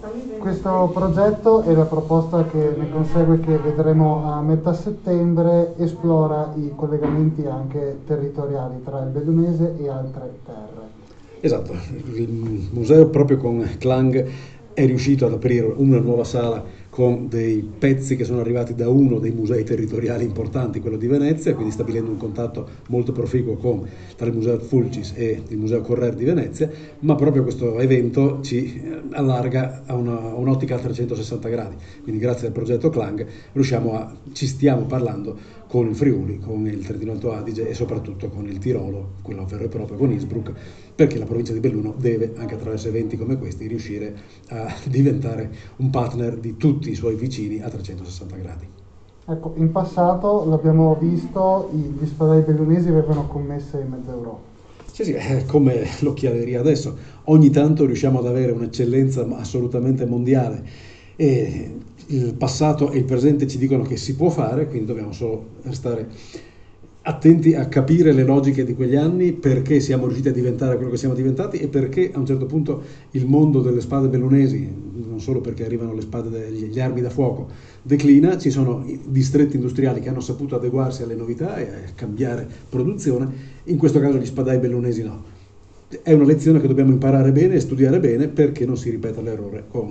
Questo progetto e la proposta che ne consegue, che vedremo a metà settembre, esplora i collegamenti anche territoriali tra il Bellunese e altre terre. Esatto, il museo proprio con Clang è riuscito ad aprire una nuova sala con dei pezzi che sono arrivati da uno dei musei territoriali importanti, quello di Venezia, quindi stabilendo un contatto molto proficuo tra il Museo Fulcis e il Museo Correr di Venezia, ma proprio questo evento ci allarga a un'ottica a 360 gradi. Quindi grazie al progetto Clang ci stiamo parlando con il Friuli, con il Trentino Alto Adige e soprattutto con il Tirolo, quello vero e proprio, con Innsbruck, perché la provincia di Belluno deve, anche attraverso eventi come questi, riuscire a diventare un partner di tutti i suoi vicini a 360 gradi. Ecco, in passato l'abbiamo visto, gli spadai bellunesi avevano commesse in mezza Europa. Sì, sì, è come l'occhialeria adesso, ogni tanto riusciamo ad avere un'eccellenza assolutamente mondiale e il passato e il presente ci dicono che si può fare, quindi dobbiamo solo stare attenti a capire le logiche di quegli anni, perché siamo riusciti a diventare quello che siamo diventati e perché a un certo punto il mondo delle spade bellunesi, non solo perché arrivano gli armi da fuoco, declina, ci sono distretti industriali che hanno saputo adeguarsi alle novità e a cambiare produzione, in questo caso gli spadai bellunesi no. È una lezione che dobbiamo imparare bene e studiare bene perché non si ripeta l'errore con